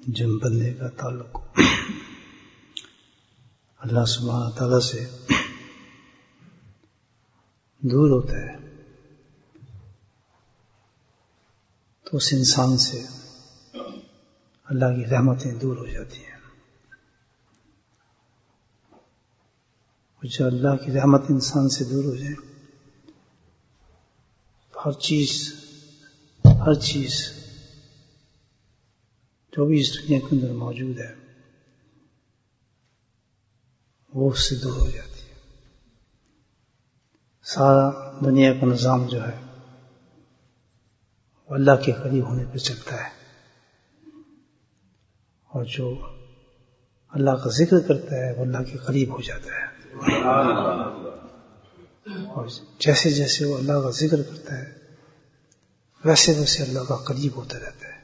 جن بندے کا تعلق اللہ سبحانہ تعالیٰ سے دور ہوتا ہے تو اس انسان سے اللہ کی رحمتیں دور ہو جاتی ہیں. جو اللہ کی رحمت انسان سے دور ہو جائے ہر چیز جو بھی اس دنیا کے اندر موجود ہے وہ اس سے دور ہو جاتی ہے. سارا دنیا کا نظام جو ہے وہ اللہ کے قریب ہونے پہ چلتا ہے، اور جو اللہ کا ذکر کرتا ہے وہ اللہ کے قریب ہو جاتا ہے. اور جیسے جیسے وہ اللہ کا ذکر کرتا ہے ویسے ویسے اللہ کا قریب ہوتا رہتا ہے.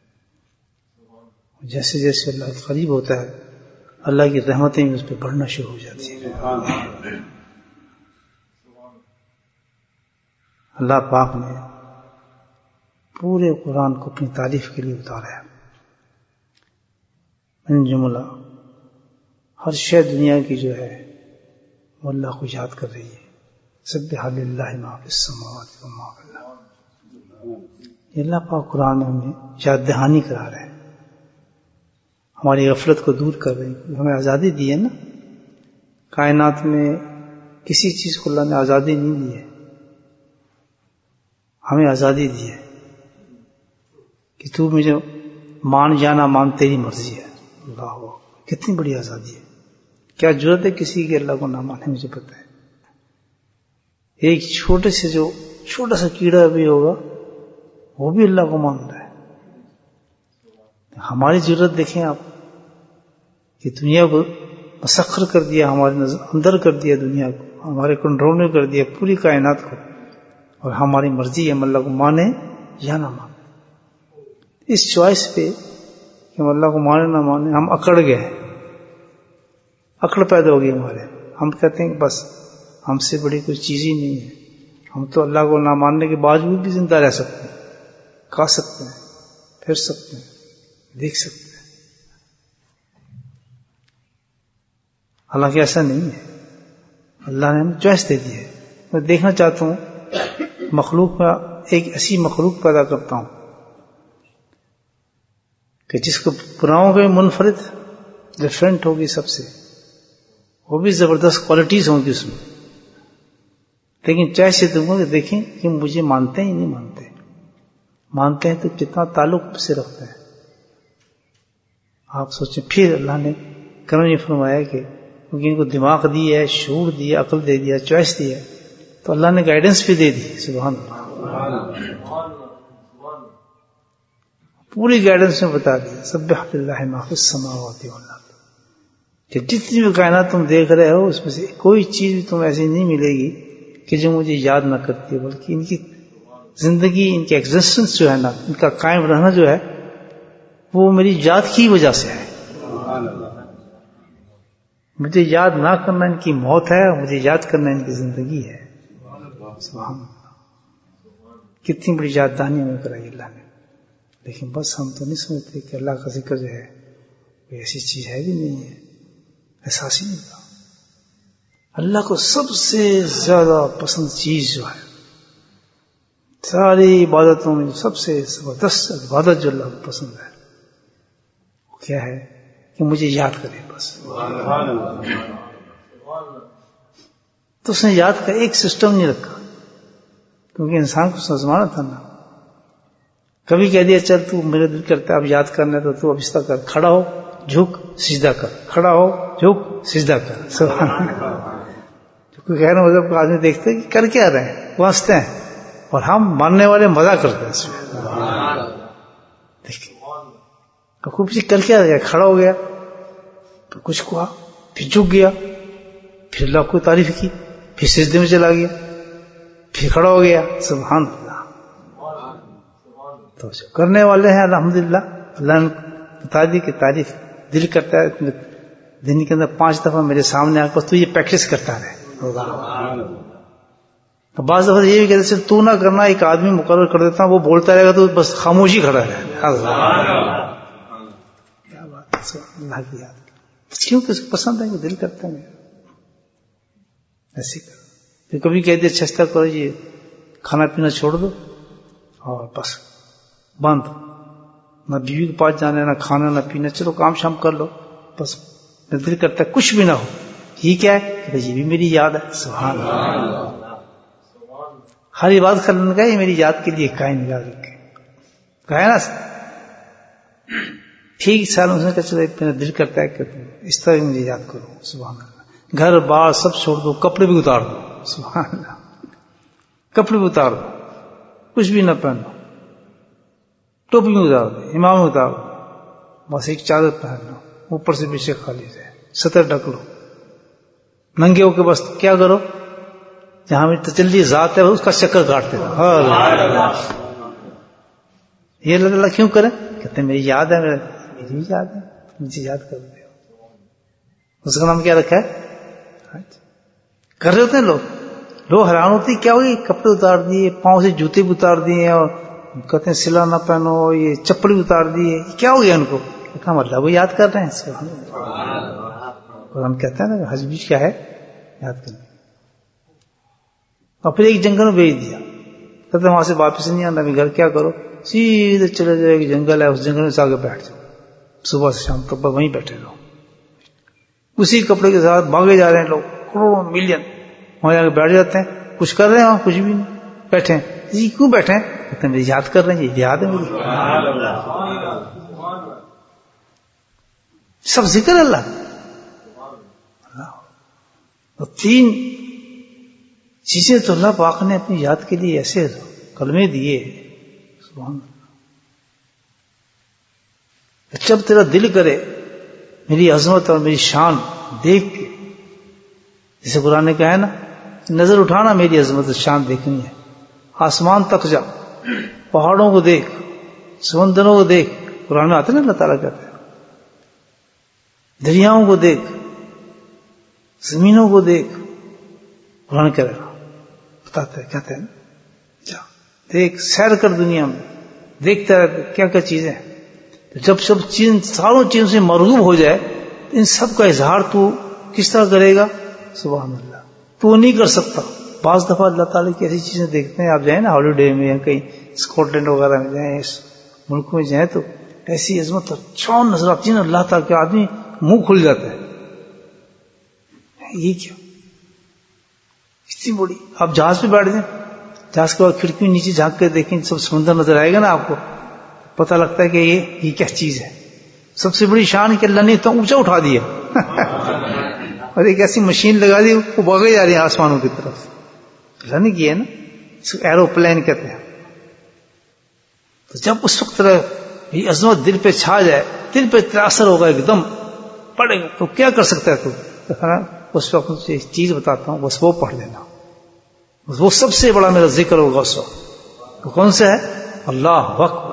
جیسے جیسے اللہ کے قریب ہوتا ہے اللہ کی رحمتیں اس پہ بڑھنا شروع ہو جاتی ہیں. اللہ پاک نے پورے قرآن کو اپنی تعریف کے لیے اتارا ہے. من جملہ ہر شے دنیا کی جو ہے وہ اللہ کو یاد کر رہی ہے. سبح للہ ما فی السماوات و ما فی الارض. یہ اللہ پاک قرآن میں ہمیں یاد دہانی کرا رہے ہیں، ہماری غفلت کو دور کر رہے ہیں. ہمیں آزادی دی ہے نا، کائنات میں کسی چیز کو اللہ نے آزادی نہیں دی ہے، ہمیں آزادی دی ہے کہ تو مجھے مان جانا مان تیری مرضی ہے. اللہ کتنی بڑی آزادی ہے. کیا ضرورت ہے کسی کے اللہ کو نہ مانے؟ مجھے پتہ ہے ایک چھوٹا سا کیڑا بھی ہوگا وہ بھی اللہ کو مان رہا ہے. ہماری ضرورت دیکھیں آپ کہ دنیا کو مسخر کر دیا، ہمارے اندر کر دیا، دنیا کو ہمارے کنٹرول میں کر دیا، پوری کائنات کو، اور ہماری مرضی ہے ہم اللہ کو مانے یا نہ مانے. اس چوائس پہ کہ ہم اللہ کو مانے نہ مانے ہم اکڑ گئے، اکڑ پیدا ہو گئی ہمارے. ہم کہتے ہیں کہ بس ہم سے بڑی کوئی چیز ہی نہیں ہے، ہم تو اللہ کو نہ ماننے کے باوجود بھی زندہ رہ سکتے ہیں، کھا سکتے ہیں، پھر سکتے ہیں، دیکھ سکتے ہیں. حالانکہ ایسا نہیں ہے، اللہ نے ہمیں چوائس دے دی ہے. میں دیکھنا چاہتا ہوں مخلوق میں ایک ایسی مخلوق پیدا کرتا ہوں کہ جس کو پراؤں کے منفرد ڈفرینٹ ہوگی سب سے، وہ بھی زبردست کوالٹیز ہوں گی اس میں، لیکن چوائس یہ دوں گا کہ دیکھیں کہ مجھے مانتے ہیں یا نہیں مانتے ہیں تو کتنا تعلق سے رکھتے ہیں. آپ سوچیں پھر اللہ نے کرم یہ فرمایا کہ کیونکہ ان کو دماغ دی ہے، شعور دیا، عقل دے دیا، چوائس دی ہے، تو اللہ نے گائیڈنس بھی دے دی. سبحان اللہ، پوری گائیڈنس میں بتا دیا. سبح للہ ما فی السماوات والارض، کہ جتنی بھی کائنات تم دیکھ رہے ہو اس میں سے کوئی چیز بھی تم ایسی نہیں ملے گی کہ جو مجھے یاد نہ کرتی ہے، بلکہ ان کی زندگی، ان کی ایگزسٹنس جو ہے نا، ان کا قائم رہنا جو ہے وہ میری یاد کی وجہ سے ہے. مجھے یاد نہ کرنا ان کی موت ہے، مجھے یاد کرنا ان کی زندگی ہے. سبحان اللہ، کتنی بڑی یاد دہانی ہمیں کرائی اللہ نے. لیکن بس ہم تو نہیں سمجھتے کہ اللہ کا ذکر جو ہے کوئی ایسی چیز ہے بھی نہیں ہے، احساس ہی نہیں تھا. اللہ کو سب سے زیادہ پسند چیز جو ہے ساری عبادتوں میں سب سے زبردست عبادت جو اللہ کو پسند ہے وہ کیا ہے کہ مجھے یاد کرے. بس تو اس نے یاد کا ایک سسٹم نہیں رکھا، کیونکہ انسان کو سمجھانا تھا نا. کبھی کہہ دیا چل تو میرے دل کرتا ہے اب یاد کرنا ہے تو اب اس طرح کر، کھڑا ہو جھک سجدہ کر، کھڑا ہو جھک سجدہ کر. سبحان اللہ. کوئی غیر مذہب کا آدمی دیکھتے ہیں کہ کر کیا رہے ہیں، وہ ہنستے ہیں، اور ہم ماننے والے مزہ کرتے ہیں اس میں. دیکھیں خوب چیز کر کیا رہے، کھڑا ہو گیا تو کچھ کہا، پھر جھک گیا، پھر اللہ کو تعریف کی، پھر سجدے میں چلا گیا، پھر کھڑا ہو گیا. سبحان اللہ. تو کرنے والے ہیں الحمدللہ. اللہ نے بتا دی کہ تعریف دل کرتا ہے دن کے اندر 5 دفعہ میرے سامنے آ کر تو یہ پریکٹس کرتا رہے. تو بعض دفعہ یہ بھی کہتے ہیں تو نہ کرنا، ایک آدمی مقرر کر دیتا وہ بولتا رہے گا تو بس خاموشی کھڑا رہے. اللہ کی یاد کیونکہ اس کو پسند ہے کہ دل کرتا ہے میرا ایسے کر. پھر کبھی کہہ دے چھستا کرو جی کھانا پینا چھوڑ دو اور بس بند, نہ بیوی کے پاس جانا نہ کھانا نہ پینا, چلو کام شام کر لو بس. دل کرتا ہے کچھ بھی نہ ہو, یہ کیا ہے کہ یہ بھی میری یاد ہے. سبحان اللہ, ہر عبادت کرنے کا یہ میری یاد کے لیے قائم یاد رکھے کہا ہے نا. ٹھیک سال اس نے کہا چلو میرا دل کرتا ہے کہ اس طرح مجھے یاد کرو. سبحان اللہ, گھر بار سب چھوڑ دو, کپڑے بھی اتار دو. سبحان اللہ, کپڑے بھی اتار دو, کچھ بھی نہ پہنو, ٹوپی بھی اتار دو, امام اتار دو, بس ایک چادر پہن لو, اوپر سے پیچھے خالی رہے, سطر ڈھک لو, ننگے ہو کے بس کیا کرو, جہاں میری تجلی ذات ہے اس کا چکر کاٹتے رہو. یہ اللہ تعالیٰ کیوں کرے, کہتے ہیں میری یاد ہے, میری یاد ہے, مجھے یاد کر دے. اس کا نام کیا رکھا ہے, کر رہے ہوتے ہیں لوگ حیران ہوتے کیا ہوئی, کپڑے اتار دیے, پاؤں سے جوتے بھی اتار دیے, اور کہتے ہیں سلا نہ پہنو, یہ چپل بھی اتار دیے, کیا ہو گیا ان کو, ہم اللہ کو یاد کر رہے ہیں. اور ہم کہتے ہیں نا حج بھی کیا ہے, یاد کرنے. اور پھر ایک جنگل میں بھیج دیا, کہتے وہاں سے واپس نہیں آنا, گھر کیا کرو, سیدھے چلے جاؤ, ایک جنگل ہے اس جنگل میں سے آگے بیٹھ جاؤ, صبح سے شام تک وہیں بیٹھے رہو. اسی کپڑے کے ساتھ بھاگے جا رہے ہیں لوگ, کروڑوں ملین, وہاں جا کے بیٹھ جاتے ہیں, کچھ کر رہے ہیں وہاں, کچھ بھی نہیں, بیٹھے ہیں. جی کیوں بیٹھے ہیں, کہتے ہیں مجھے یاد کر رہے ہیں, یہ یاد ہے مجھے. سب ذکر اللہ. اور 3 چیزیں تو اللہ پاک نے اپنی یاد کے لیے ایسے کلمے دیے. سبحان اللہ. جب تیرا دل کرے میری عظمت اور میری شان دیکھ کے, جسے قرآن نے کہا ہے نا, نظر اٹھانا میری عظمت اور شان دیکھنی ہے, آسمان تک جا, پہاڑوں کو دیکھ, سمندروں کو دیکھ, قرآن میں آتے نا اللہ تعالیٰ کہتے ہیں, دریاؤں کو دیکھ, زمینوں کو دیکھ, قرآن کہہ رہا بتاتا ہے, کہتے ہیں جا دیکھ, سیر کر دنیا میں, دیکھتا رہتا کیا کیا چیزیں ہیں. جب سب ساروں چیزوں سے مرغوب ہو جائے, ان سب کا اظہار تو کس طرح کرے گا. سبحان اللہ, تو نہیں کر سکتا. بعض دفعہ اللہ تعالیٰ کی ایسی چیزیں دیکھتے ہیں, آپ جائیں نا ہالیڈے میں یا کہیں اسکاٹ لینڈ وغیرہ میں جائیں, اس ملک میں جائیں, تو ایسی عظمت چون نظر آتی ہے نا اللہ تعالیٰ کے, آدمی منہ کھل جاتا ہے. یہ کیا اتنی بڑی. آپ جہاز پہ بیٹھ جائیں, جہاز کے بعد کھڑکی نیچے جھانک کے دیکھیں, سب سمندر نظر آئے گا نا آپ کو, پتہ لگتا ہے کہ یہ کیا چیز ہے. سب سے بڑی شان کہ اللہ نے اتنا اونچا اٹھا دیا اور ایک ایسی مشین لگا دی, وہ بھاگے جا رہی ہے آسمانوں کی طرف. اللہ نے کیا ہے نا, اس کو ایروپلین کہتے ہیں. تو جب اس وقت یہ عظمت دل پہ چھا جائے, دل پہ اتنا اثر ہوگا, ایک دم پڑے گا, تو کیا کر سکتا ہے تو اس وقت مجھے ایک چیز بتاتا ہوں, بس وہ پڑھ لینا. وہ سب سے بڑا میرا ذکر ہوگا اس وقت. کون سا ہے, اللہ اکبر.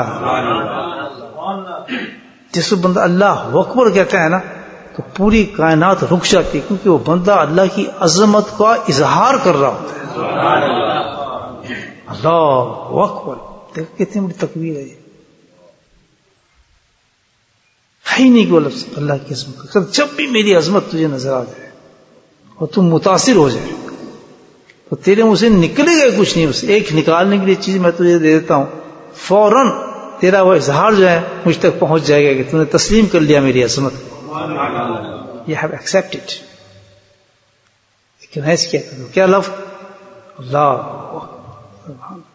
جس بندہ اللہ اکبر کہتا ہے نا, تو پوری کائنات رک جاتی ہے, کیونکہ وہ بندہ اللہ کی عظمت کا اظہار کر رہا ہوتا ہے. اللہ اکبر, دیکھ کتنی بڑی تکبیر ہے. ہی نہیں کہ لفظ اللہ کی عظمت. جب بھی میری عظمت تجھے نظر آ جائے اور تم متاثر ہو جائے, تو تیرے منہ سے نکلے گا کچھ نہیں, اسے ایک نکالنے کے لیے چیز میں تجھے دے دیتا ہوں, فوراً تیرا وہ اظہار جو ہے مجھ تک پہنچ جائے گا کہ تم نے تسلیم کر لیا میری عظمت. You have accepted. لیکن ایسے کیا کرو, کیا لفظ اللہ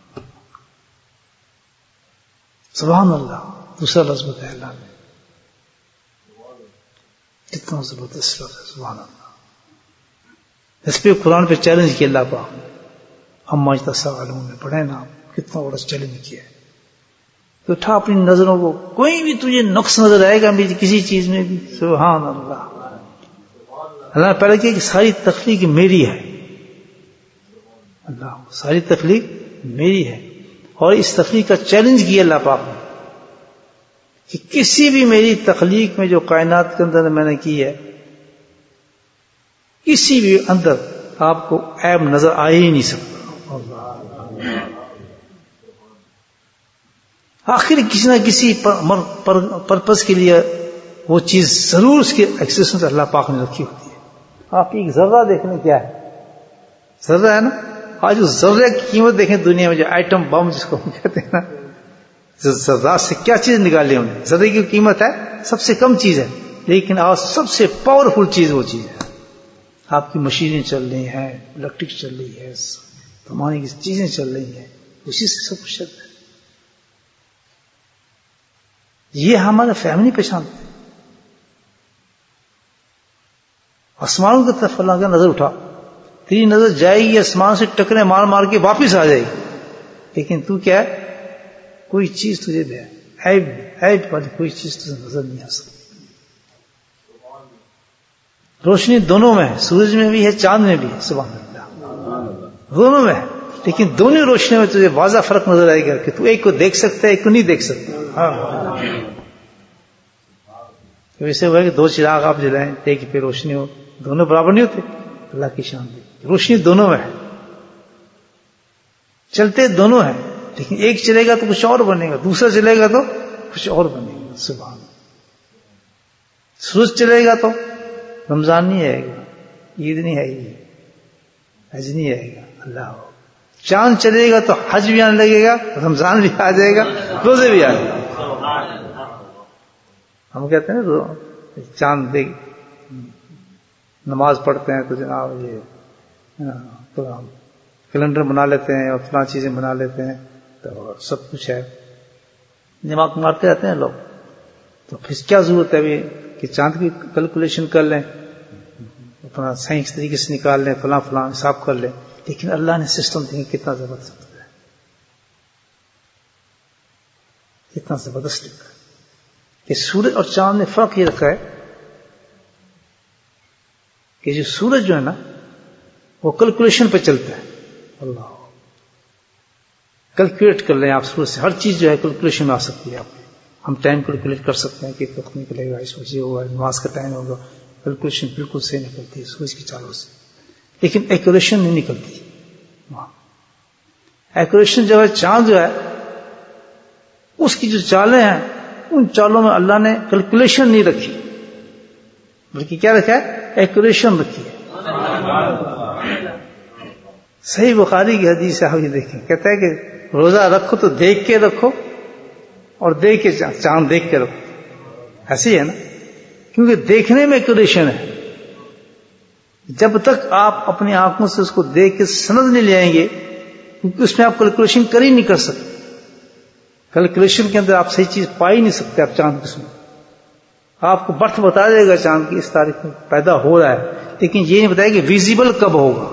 سبحان اللہ. دوسرا لفظ بتایا اللہ نے, کتنا زبردست لفظ ہے سبحان اللہ. اس پہ قرآن پہ چیلنج کیا اللہ پاک نے, اما یتساءلون میں پڑھے نا آپ, کتنا بڑا چیلنج کیا ہے. تو اٹھا اپنی نظروں کو, کوئی بھی تجھے نقص نظر آئے گا کسی چیز میں بھی, سبحان اللہ. اللہ نے پہلے کیا کہ ساری تخلیق میری ہے, اللہ ساری تخلیق میری ہے, اور اس تخلیق کا چیلنج کیا اللہ پاک نے کہ کسی بھی میری تخلیق میں جو کائنات کے اندر میں نے کی ہے, کسی بھی اندر آپ کو عیب نظر آ ہی نہیں سکتا. آخر کسی نہ کسی پرپس کے لیے وہ چیز ضرور اس کے ایکسیسٹنس اللہ پاک نے رکھی ہوتی ہے. آپ ایک ذرہ دیکھ لیں کیا ہے, ذرہ ہے نا. آج اس ذرے کی قیمت دیکھیں دنیا میں, جو ایٹم بم جس کو ہم کہتے ہیں نا, ذرات سے کیا چیز نکالی انہوں نے. ذرے کی قیمت ہے سب سے کم چیز ہے, لیکن آج سب سے پاورفل چیز وہ چیز ہے. آپ کی مشینیں چل رہی ہیں, الیکٹرک چل رہی ہے, زمانے کی چیزیں چل رہی ہیں, اسی سے سب کچھ چل رہا ہے. یہ ہمارا فیملی پہچان. آسمانوں کی طرف اللہ کا نظر اٹھا, تیری نظر جائے گی آسمان سے ٹکرے مار مار کے واپس آ جائے گی, لیکن تو کیا ہے, کوئی چیز تجھے دے عیب والی کوئی چیز تجھے نظر نہیں آ سکتی. روشنی دونوں میں ہے, سورج میں بھی ہے, چاند میں بھی ہے, سبحان اللہ, دونوں میں ہے, لیکن دونوں روشنی میں تجھے واضح فرق نظر آئے گا کہ تو ایک کو دیکھ سکتا ہے, ایک کو نہیں دیکھ سکتا. ویسے ہوا کہ دو چراغ آپ جلائیں, ایک پہ روشنی ہو, دونوں برابر نہیں ہوتے. اللہ کی شان دی, روشنی دونوں میں ہے, چلتے دونوں ہیں, لیکن ایک چلے گا تو کچھ اور بنے گا, دوسرا چلے گا تو کچھ اور بنے گا. سبحان اللہ. سورج چلے گا تو رمضان نہیں آئے گا, عید نہیں آئے گی, حج نہیں آئے گا, اللہ ہو. چاند چلے گا تو حج بھی آنے لگے گا, رمضان بھی آ جائے گا, روزے بھی آ جائے گا. ہم کہتے ہیں نا چاند دیکھ, نماز پڑھتے ہیں تو جناب یہ تو ہم کیلنڈر بنا لیتے ہیں اور فلاں چیزیں بنا لیتے ہیں, تو سب کچھ ہے, دماغ مارتے رہتے ہیں لوگ. تو پھر کیا ضرورت ہے ابھی کہ چاند کی کیلکولیشن کر لیں, اپنا سائنس طریقے سے نکال لیں, فلاں فلاں حساب کر لیں. لیکن اللہ نے سسٹم دیکھیں کتنا زبردست ہے, کتنا زبردست لکھا ہے کہ سورج اور چاند نے فرق یہ رکھا ہے کہ جو سورج جو ہے نا وہ کیلکولیشن پہ چلتا ہے. اللہ کیلکولیٹ کر لیں آپ, سورج سے ہر چیز جو ہے کیلکولیشن میں آ سکتی ہے. آپ ہم ٹائم کیلکولیٹ کر سکتے ہیں کہ وقت نکلے گا, اس وجہ ہوگا, نماز کا ٹائم ہوگا, کیلکولیشن بالکل صحیح نکلتی ہے سورج کی چالوں سے. لیکن ایکوریشن نہیں نکلتی. ایکوریشن جو ہے چاند جو ہے اس کی جو چالیں ہیں ان چالوں میں اللہ نے کیلکولیشن نہیں رکھی, بلکہ کیا رکھا ہے, ایکوریشن رکھی ہے. صحیح بخاری کی حدیث ہے, آپ یہ دیکھیں, کہتا ہے کہ روزہ رکھو تو دیکھ کے رکھو اور دیکھ کے چاند دیکھ کے رکھو. ایسی ہے نا, کیونکہ دیکھنے میں ایکوریشن ہے. جب تک آپ اپنی آنکھوں سے اس کو دیکھ کے سند نہیں لے آئیں گے, کیونکہ اس میں آپ کیلکولیشن کر ہی نہیں کر سکتے. کیلکولیشن کے اندر آپ صحیح چیز پا ہی نہیں سکتے. آپ چاند کس میں آپ کو برتھ بتا دے گا, چاند کی اس تاریخ میں پیدا ہو رہا ہے, لیکن یہ نہیں بتائے کہ ویزیبل کب ہوگا.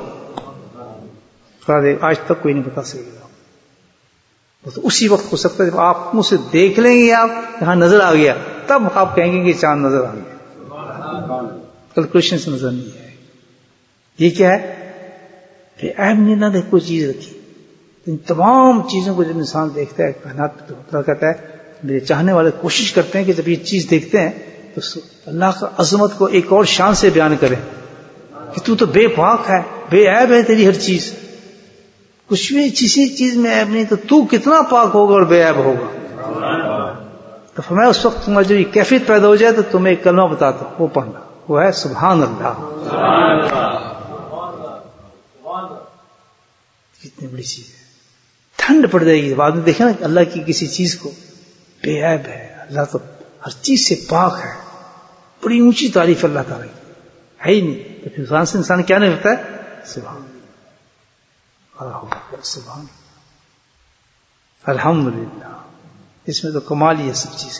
آج تک کوئی نہیں بتا سکے گا. تو اسی وقت ہو سکتا ہے جب آپ منہ سے دیکھ لیں گے, آپ یہاں نظر آ گیا, تب آپ کہیں گے کہ چاند نظر آ گیا. کیلکولیشن سے نظر نہیں آئے. یہ کیا ہے کہ عیب نہیں نہ دیکھ کوئی چیز رکھی. ان تمام چیزوں کو جب انسان دیکھتا ہے, کائنات تو کہتا ہے, میرے چاہنے والے کوشش کرتے ہیں کہ جب یہ چیز دیکھتے ہیں تو اللہ کا عظمت کو ایک اور شان سے بیان کریں کہ تو بے پاک ہے, بے عیب ہے تیری ہر چیز, کچھ بھی کسی چیز میں عیب نہیں, تو کتنا پاک ہوگا اور بے عیب ہوگا. تو فرمایا اس وقت تمہاری جو یہ کیفیت پیدا ہو جائے تو تمہیں ایک کلمہ بتاتا ہوں, وہ پڑھنا, وہ ہے سبحان اللہ. کتنی بڑی چیز ہے. ٹھنڈ پڑ جائے گی بعد میں. دیکھیں نا کہ اللہ کی کسی چیز کو بے عیب ہے, اللہ تو ہر چیز سے پاک ہے, بڑی اونچی تعریف اللہ تعالیٰ کی ہے ہی نہیں. تو پھر انسان کیا نہیں ہوتا ہے, سبحان سبحان الحمدللہ. اس میں تو کمال ہی ہے سب چیز.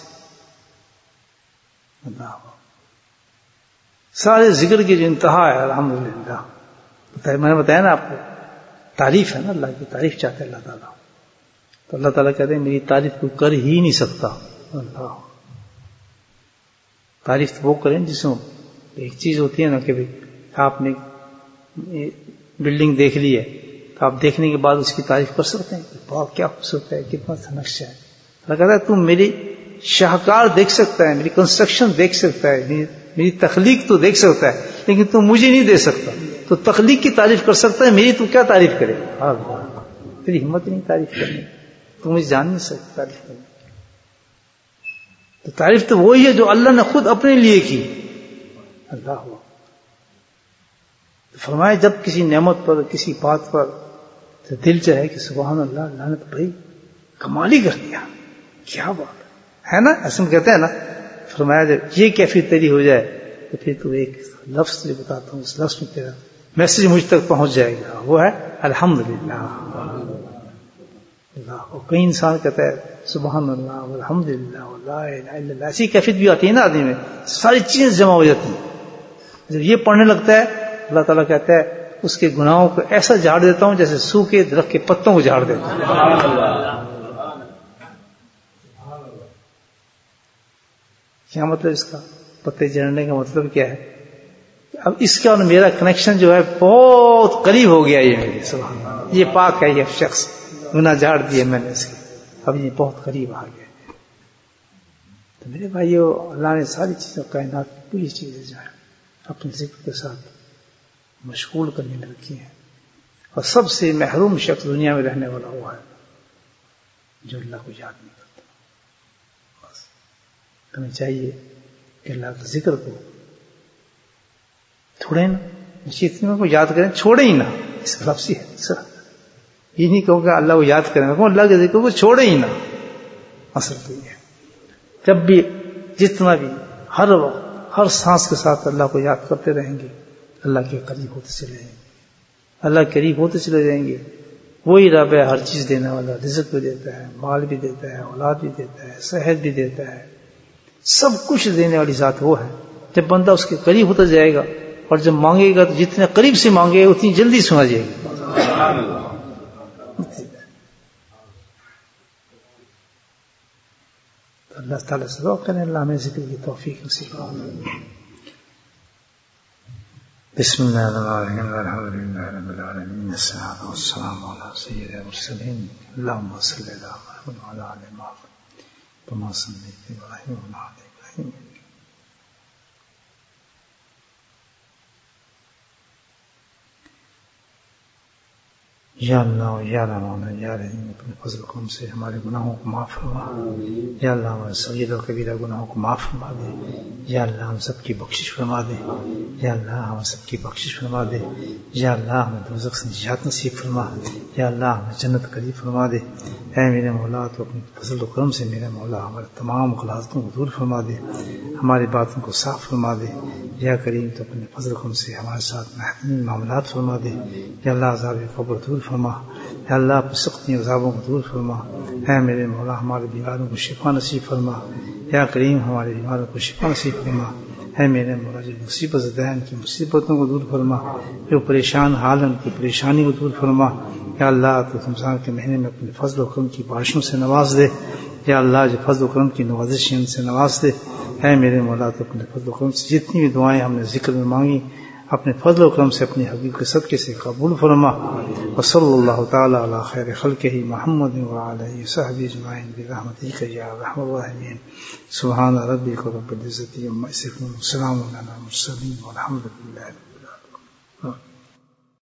سارے ذکر کی جو انتہا ہے الحمدللہ. میں نے بتایا نا آپ کو, تعریف ہے نا, اللہ کی تعریف چاہتے ہیں اللہ تعالیٰ. تو اللہ تعالیٰ کہتے ہیں میری تعریف کوئی کر ہی نہیں سکتا. اللہ تعریف تو وہ کریں جس میں ایک چیز ہوتی ہے نا کہ آپ نے بلڈنگ دیکھ لی ہے تو آپ دیکھنے کے بعد اس کی تعریف کر سکتے ہیں, بہت کیا خوبصورت ہے, کتنا نقشہ ہے. اللہ کہتا ہے تم میری شاہکار دیکھ سکتا ہے, میری کنسٹرکشن دیکھ سکتا ہے, میری تخلیق تو دیکھ سکتا ہے, لیکن تم مجھے نہیں دے سکتا. تو تخلیق کی تعریف کر سکتا ہے, میری تو کیا تعریف کرے. تیری ہمت نہیں تعریف کرنے, تم مجھے جان نہیں سکتے تعریف کرنے. تو تعریف تو وہی ہے جو اللہ نے خود اپنے لیے کی. اللہ فرمائے جب کسی نعمت پر کسی بات پر تو دل چاہے کہ سبحان اللہ، اللہ نے تو بھائی کمال ہی کر دیا، کیا بات ہے نا، ایسے ہم کہتے ہیں نا. فرمایا جب یہ کیفیت تیری ہو جائے تو پھر تو ایک لفظ تجھے بتاتا ہوں، اس لفظ میں تیرا میسج مجھ تک پہنچ جائے گا، وہ ہے الحمدللہ. اور کئی انسان کہتا ہے سبحان اللہ والحمدللہ ولا الہ الا اللہ، ایسی کیفیت بھی آتی ہے نا آدمی میں، ساری چیزیں جمع ہو جاتی ہیں. جب یہ پڑھنے لگتا ہے اللہ تعالیٰ کہتا ہے اس کے گناہوں کو ایسا جھاڑ دیتا ہوں جیسے سوکھے درخت کے پتوں کو جھاڑ دیتا ہوں. کیا مطلب اس کا؟ پتے جھڑنے کا مطلب کیا ہے؟ اب اس کا اور میرا کنیکشن جو ہے بہت قریب ہو گیا. یہ میرے سبحان اللہ، یہ پاک ہے، یہ شخص گناہ جھاڑ دیے میں نے اس کے، اب یہ بہت قریب آ گیا. تو میرے بھائیو، اللہ نے ساری چیزیں، کائنات کی پوری چیزیں جو ہے اپنے ذکر کے ساتھ مشغول کرنے میں رکھی ہیں. اور سب سے محروم شخص دنیا میں رہنے والا ہوا ہے جو اللہ کو یاد نہیں کرتا. بس ہمیں چاہیے کہ اللہ کے ذکر کو چھوڑیں نا، اتنے کو یاد کریں، چھوڑیں ہی نا. اس کا لفظ ہے سر، یہ نہیں کہوں کہ اللہ کو یاد کریں، اللہ کے ذکر کو چھوڑیں ہی نا. اصل تو یہ ہے جب بھی جتنا بھی ہر وقت ہر سانس کے ساتھ اللہ کو یاد کرتے رہیں گے، اللہ کے قریب ہوتے چلے جائیں گے، اللہ کے قریب ہوتے چلے جائیں گے. وہی رب ہے، ہر چیز دینے والا، رزق بھی دیتا ہے، مال بھی دیتا ہے، اولاد بھی دیتا ہے، صحت بھی دیتا ہے، سب کچھ دینے والی ذات وہ ہے. جب بندہ اس کے قریب ہوتا جائے گا اور جب مانگے گا تو جتنے قریب سے مانگے اتنی جلدی سنا جائے گی. اللہ تعالیٰ سے دعا کریں اللہ ہمیں ذکر کی توفیق نصیب فرمائے. بسم اللہ الرحمن الرحیم، الحمد للہ رب العالمین، والصلاۃ والسلام علی سید المرسلین، اللہم صلی علی محمد وعلی آل محمد کما صلیت علی ابراہیم وعلی آل ابراہیم. یا اللہ یا رحمان یا رحیم، اپنے فضل و کرم سے ہمارے گناہوں کو معاف فرما. یا اللہ ہمارے صغیر اور کبیرہ گناہوں کو معاف فرما دے. یا اللہ ہم سب کی بخشش فرما دے. یا اللہ ہم سب کی بخشش فرما دے. یا اللہ ہمیں دوزخ سے نجات نصیب فرما. یا اللہ ہمیں جنت قریب فرما دے. اے میرے مولا، تو اپنے فضل و کرم سے میرے مولا ہمارے تمام غلطیوں کو دور فرما دے، ہماری باتوں کو صاف فرما دے. یا کریم، تو اپنے فضل و کرم سے ہمارے ساتھ محتمل معاملات فرما دے. یا اللہ عذاب قبر دور فرما. یا اللہ اپنی سختی عذابوں کو دور فرما. اے میرے مولا ہمارے بیماروں کو شفا نصیب فرما. یا کریم ہمارے بیماروں کو شفا نصیب فرما. اے میرے مولا جو مصیبت زدہ ہیں ان کی مصیبتوں کو دور فرما، جو پریشان حال ہیں ان کی پریشانی کو دور فرما. یا اللہ تو رمضان کے مہینے میں اپنے فضل و کرم کی بارشوں سے نواز دے. یا اللہ جو فضل و کرم کی نوازش ان سے نواز دے. اے میرے مولا تو اپنے فضل و کرم سے جتنی بھی دعائیں ہم نے ذکر میں مانگی اپنے فضل و کرم سے اپنی حبیب کے صدقے سے قبول فرما. وصلی اللہ تعالی علی خیر خلقہ محمد وعلی آلہ وصحبہ اجمعین برحمتک یا ارحم الراحمین. سبحان ربک رب العزۃ عما یصفون، وسلام علی المرسلین والحمد للہ.